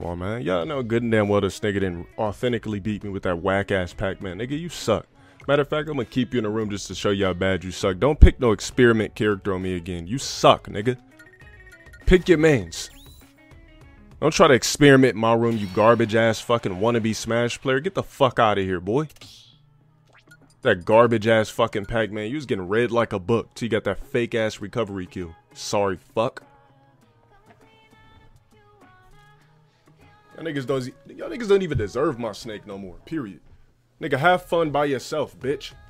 Come on, man. Y'all know good and damn well this nigga didn't authentically beat me with that whack-ass Pac-Man. Nigga, you suck. Matter of fact, I'm gonna keep you in the room just to show you how bad you suck. Don't pick no experiment character on me again. You suck, nigga. Pick your mains. Don't try to experiment in my room, you garbage-ass fucking wannabe Smash player. Get the fuck out of here, boy. That garbage-ass fucking Pac-Man. You was getting read like a book till you got that fake-ass recovery kill. Sorry, fuck. Y'all niggas don't even deserve my snake no more, period. Nigga, have fun by yourself, bitch.